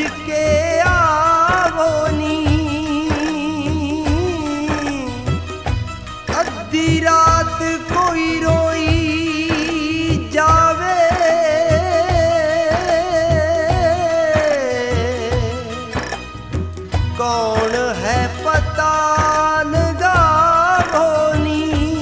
के आवो नी, अद्धी रात कोई रोई जावे, कौन है पता लगावो नी।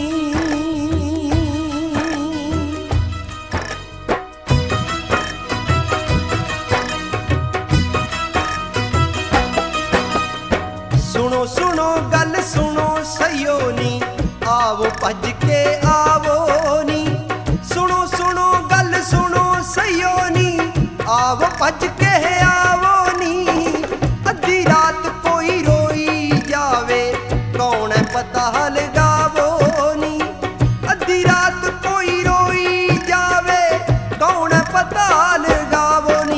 सुनो सुनो गल सुनो सयो नी, आवो भज के आवो नी। सुनो सुनो गल सुनो सयो नी, आवो भज के आवो नी। अद्धी रात कोई रोई जावे, कौन है पता लगावो नी। अद्धी रात कोई रोई जावे, कौन है पता लगावो नी।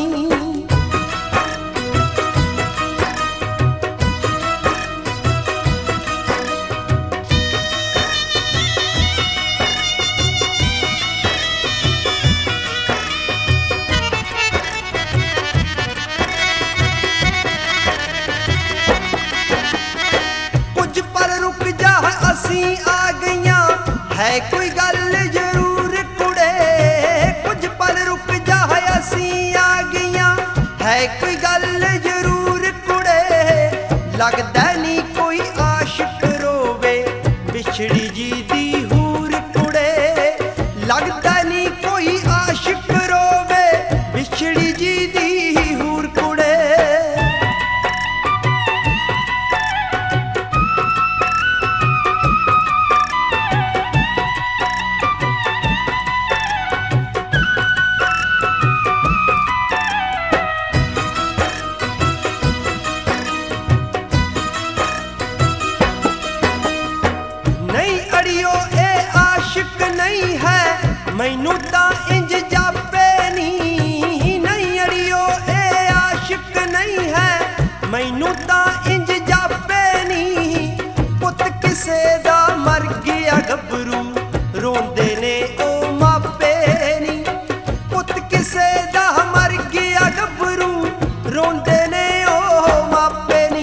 असी आ गईयां है कोई गल जरूर कुड़े, कुछ पल रुक जा है असी आ गईयां है कोई गल जरूर कुड़े। लगदा नहीं कोई आशिक रोवे बिछड़ी जी दी हूर कुड़े, लगदा नहीं कोई आशिक रोवे बिछड़ी जी दी हूर कुड़े। नहीं है मैनू ता इंज जापे नी, नहीं अड़ियो ए आशिक नहीं है मैनू ता इंज जापे नी। पुत किसे दा मर गया गबरू रोंदे ने ओ मापे नी, पुत किसे दा मर गया गबरू रोंदे ने ओ मापे नी।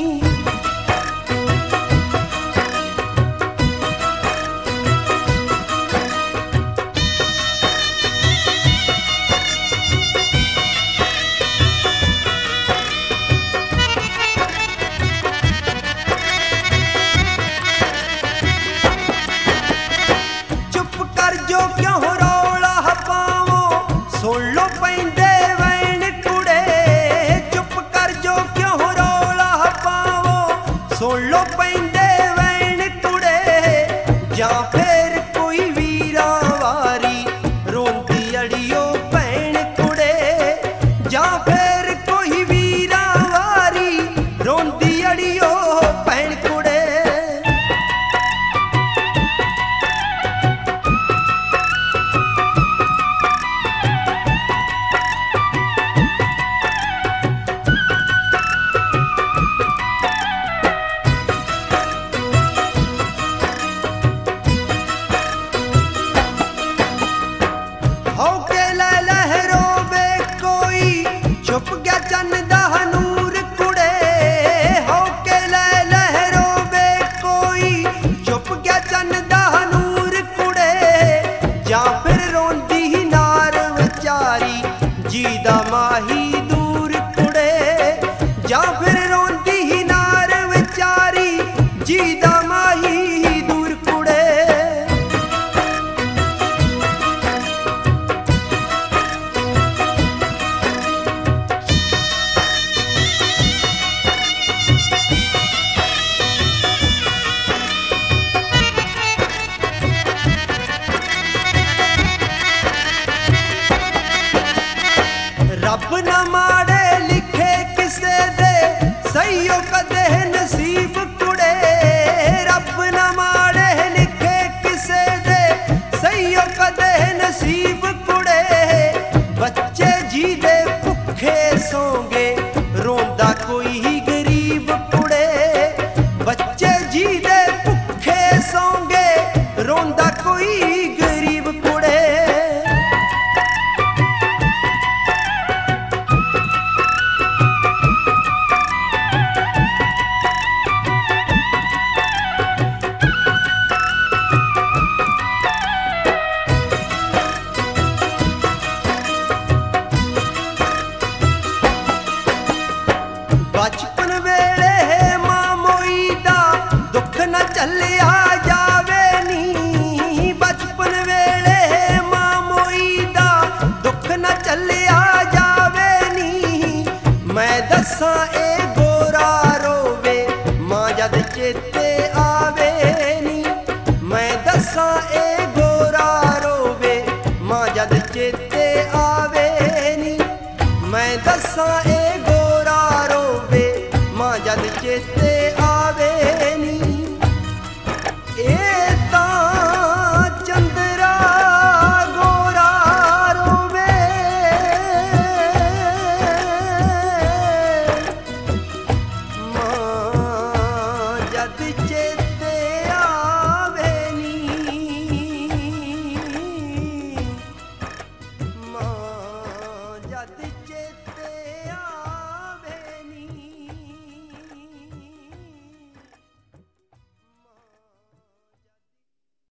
जो क्यों रौला पावो सुन लो पैंदे वैन कुड़े, चुप कर जो क्यों रौला पावो सुन लो पैंदे वैन कुड़े। जां फिर कोई वीरा वारी रोंदी अड़ियो भैन कुड़े, जां फिर कोई वीरा वारी रोंदी अड़ियो भैन कुड़े। छुप गया चन दा नूर कुड़े, हो के लहरो बे कोई छुप गया चन दा नूर कुड़े। जां फिर रोंदी ही नार विचारी जी दा माही दूर कुड़े, जां फिर रोंदी ही नार विचारी जी दा माही दूर कुड़े। रब न माड़े लिखे किसे दे सईयो कदे नसीब कुड़े, रब न माड़े लिखे किसे दे सईयो कदे नसीब कुड़े। बच्चे जी दे भुखे सोंगे रोंदा कोई ही गरीब कुड़े, बच्चे जी दे भुखे सोंगे रोंदा कोई गरीब कुड़े। चेते आवे नी। मैं दसा ए गोरा रोवे मां जद चेते आवे नी। मैं दसा ए गोरा रोवे मां जद चेते आवे नी। ए तां चंदरा गोरा रोवे मां जद चेते आवे नी। मां जद